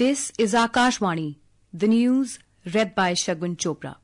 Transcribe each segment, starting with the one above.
This is Akashvani, the news read by Shagun Chopra.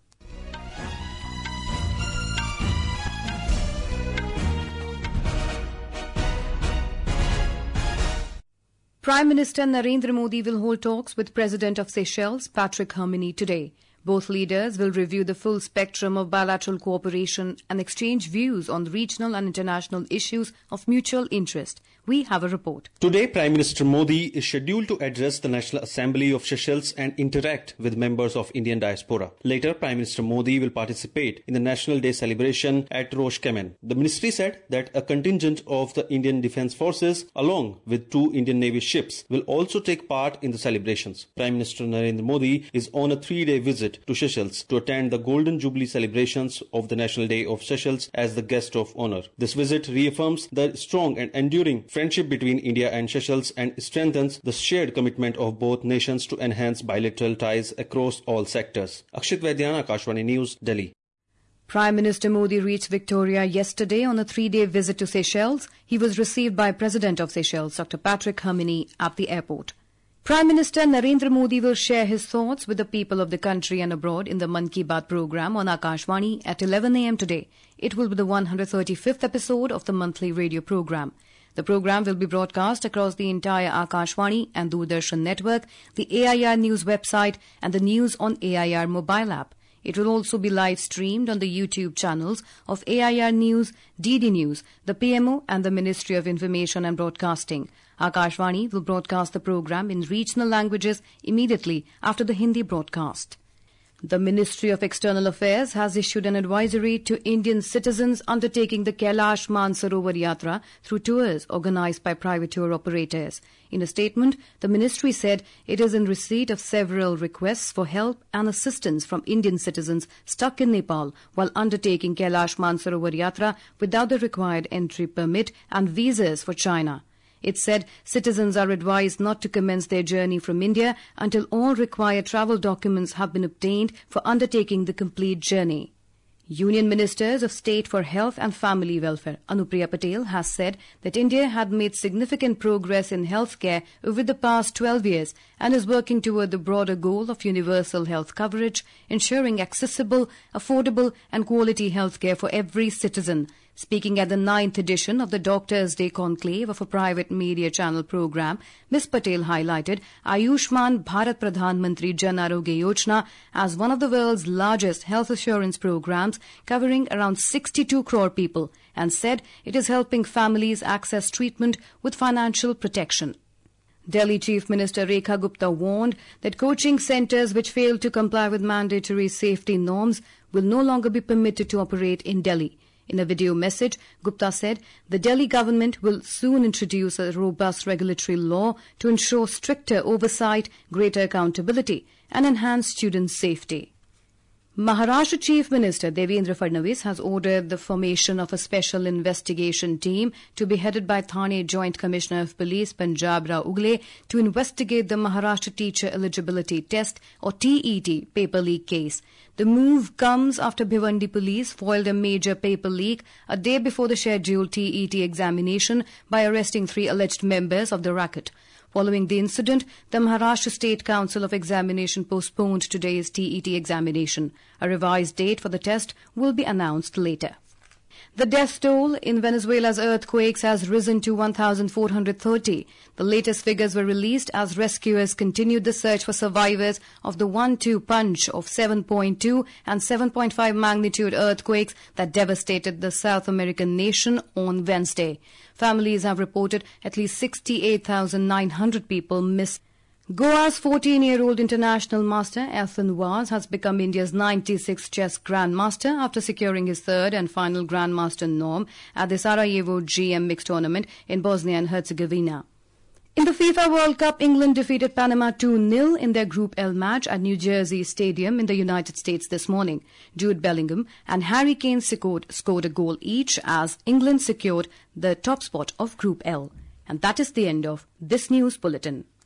Prime Minister Narendra Modi will hold talks with President of Seychelles, Patrick Herminy, today. Both leaders will review the full spectrum of bilateral cooperation and exchange views on regional and international issues of mutual interest. We have a report. Today, Prime Minister Modi is scheduled to address the National Assembly of Seychelles and interact with members of Indian diaspora. Later, Prime Minister Modi will participate in the National Day celebration at Roche Kamen. The ministry said that a contingent of the Indian Defence Forces, along with 2 Indian Navy ships, will also take part in the celebrations. Prime Minister Narendra Modi is on a 3-day visit to Seychelles to attend the Golden Jubilee celebrations of the National Day of Seychelles as the guest of honor. This visit reaffirms the strong and enduring friendship between India and Seychelles and strengthens the shared commitment of both nations to enhance bilateral ties across all sectors. Akshit Vaidyan, Akashvani News, Delhi. Prime Minister Modi reached Victoria yesterday on a 3-day visit to Seychelles. He was received by President of Seychelles, Dr. Patrick Herminy, at the airport. Prime Minister Narendra Modi will share his thoughts with the people of the country and abroad in the Mann Ki Baat program on Akashvani at 11 a.m. today. It will be the 135th episode of the monthly radio program. The program will be broadcast across the entire Akashvani and Doordarshan network, the AIR News website and the News on AIR mobile app. It will also be live streamed on the YouTube channels of AIR News, DD News, the PMO and the Ministry of Information and Broadcasting. Akashvani will broadcast the program in regional languages immediately after the Hindi broadcast. The Ministry of External Affairs has issued an advisory to Indian citizens undertaking the Kailash Mansarovar Yatra through tours organised by private tour operators. In a statement, the ministry said it is in receipt of several requests for help and assistance from Indian citizens stuck in Nepal while undertaking Kailash Mansarovar Yatra without the required entry permit and visas for China. It said citizens are advised not to commence their journey from India until all required travel documents have been obtained for undertaking the complete journey. Union Ministers of State for Health and Family Welfare, Anupriya Patel, has said that India had made significant progress in healthcare over the past 12 years and is working toward the broader goal of universal health coverage, ensuring accessible, affordable and quality healthcare for every citizen. Speaking at the 9th edition of the Doctors' Day Conclave of a private media channel program, Ms. Patel highlighted Ayushman Bharat Pradhan Mantri Jan Arogya Yojana as one of the world's largest health assurance programs covering around 62 crore people and said it is helping families access treatment with financial protection. Delhi Chief Minister Rekha Gupta warned that coaching centres which fail to comply with mandatory safety norms will no longer be permitted to operate in Delhi. In a video message, Gupta said the Delhi government will soon introduce a robust regulatory law to ensure stricter oversight, greater accountability and enhance student safety. Maharashtra Chief Minister Devendra Fadnavis has ordered the formation of a special investigation team to be headed by Thane Joint Commissioner of Police Punjab Rao Ugle to investigate the Maharashtra Teacher Eligibility Test or TET paper leak case. The move comes after Bhiwandi Police foiled a major paper leak a day before the scheduled TET examination by arresting 3 alleged members of the racket. Following the incident, the Maharashtra State Council of Examination postponed today's TET examination. A revised date for the test will be announced later. The death toll in Venezuela's earthquakes has risen to 1,430. The latest figures were released as rescuers continued the search for survivors of the 1-2 punch of 7.2 and 7.5 magnitude earthquakes that devastated the South American nation on Wednesday. Families have reported at least 68,900 people missing. Goa's 14-year-old international master Ethan Vaz has become India's 96th chess grandmaster after securing his 3rd and final grandmaster norm at the Sarajevo GM Mixed Tournament in Bosnia and Herzegovina. In the FIFA World Cup, England defeated Panama 2-0 in their Group L match at New Jersey Stadium in the United States this morning. Jude Bellingham and Harry Kane scored a goal each as England secured the top spot of Group L. And that is the end of this news bulletin.